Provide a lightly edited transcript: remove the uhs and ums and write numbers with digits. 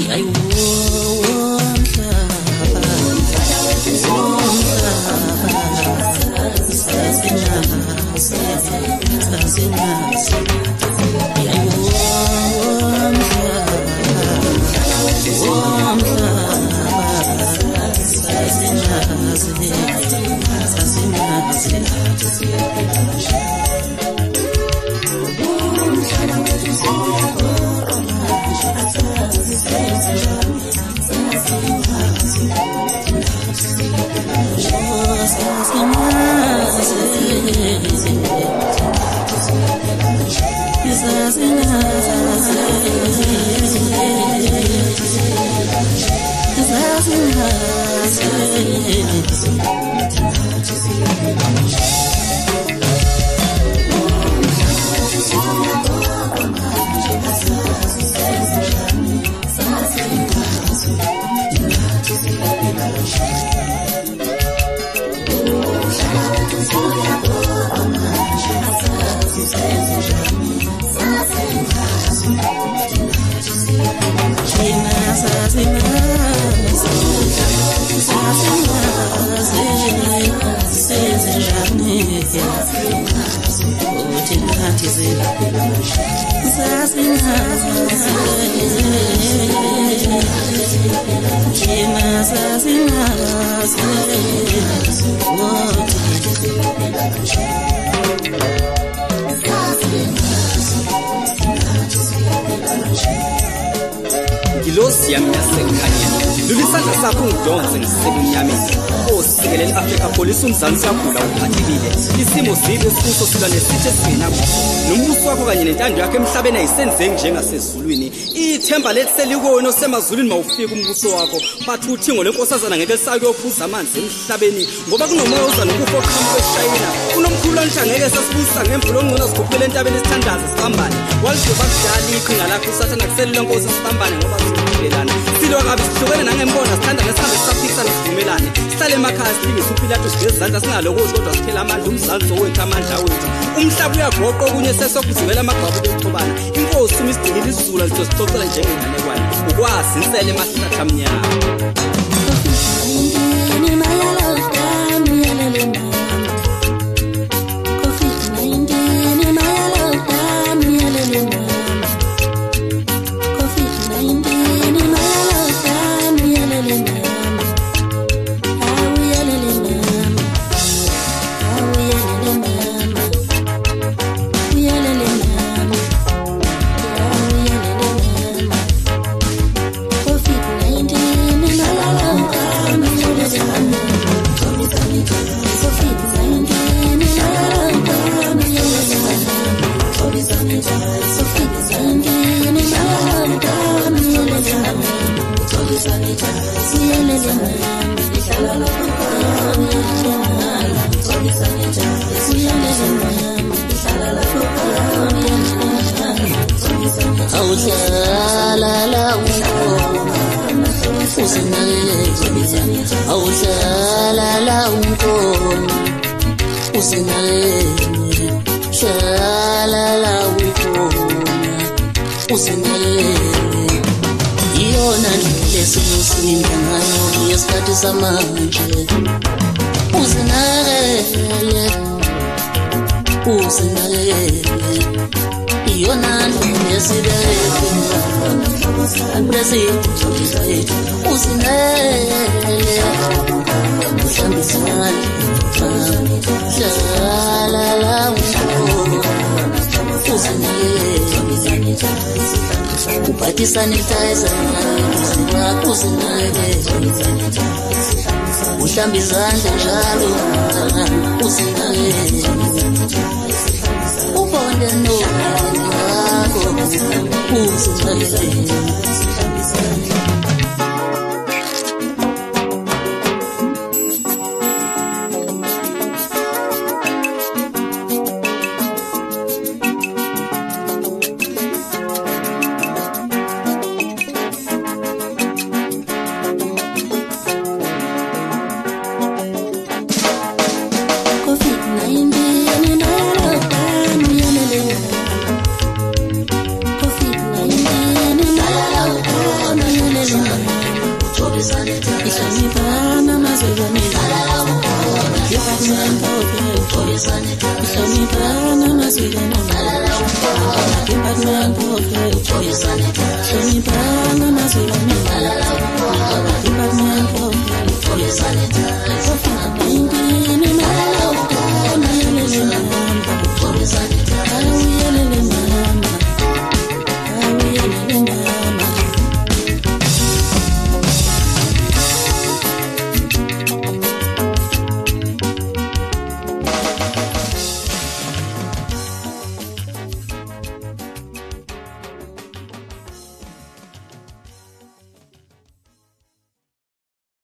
Ngilosi yami yasekhanyeni lulisandla sakho ngidonse ngisebunyameni osikelele Africa Police umzansi yakula uphathekile isimo sibe esikuso sila nesithe sinabo nombuso wakho kanye nentando yakhe emhlabeni ayisenzeki njengasezulwini ithemba lethi selikona osemazulwini mawufika umbuso wakho bathi uthingo lenkosazana ngeke lisake yophuza amanzi emhlabeni ngoba kunomoya uzana ukufo oqhamuka eShayina kunomkhululantsha ngeke sasibuyisa ngemvulo ongcono sikhophele entabeni esithandaza sihambane walijoba kudala iqhinga lakho usathana kuselile nkosi sihambane ngoba sihlelana silwa kabi sihlukene nangembona sithanda ngesikhathi sisaphikisana sivumelane sihlale emakhaya silingisa uPilato sigezandla singalokothi kodwa siphela amandla umzansi owethu amandla wethu umhlaba uyagoqa okunye sesokuzivela amagqabu bexhobana inkosi umisidingile isizulu sisixoxela njengenganekwane ukwazi insele emahlatha amnyama sanitizer uhlamba izandla njalo usinake ubone nokho usinake COVID-19 Department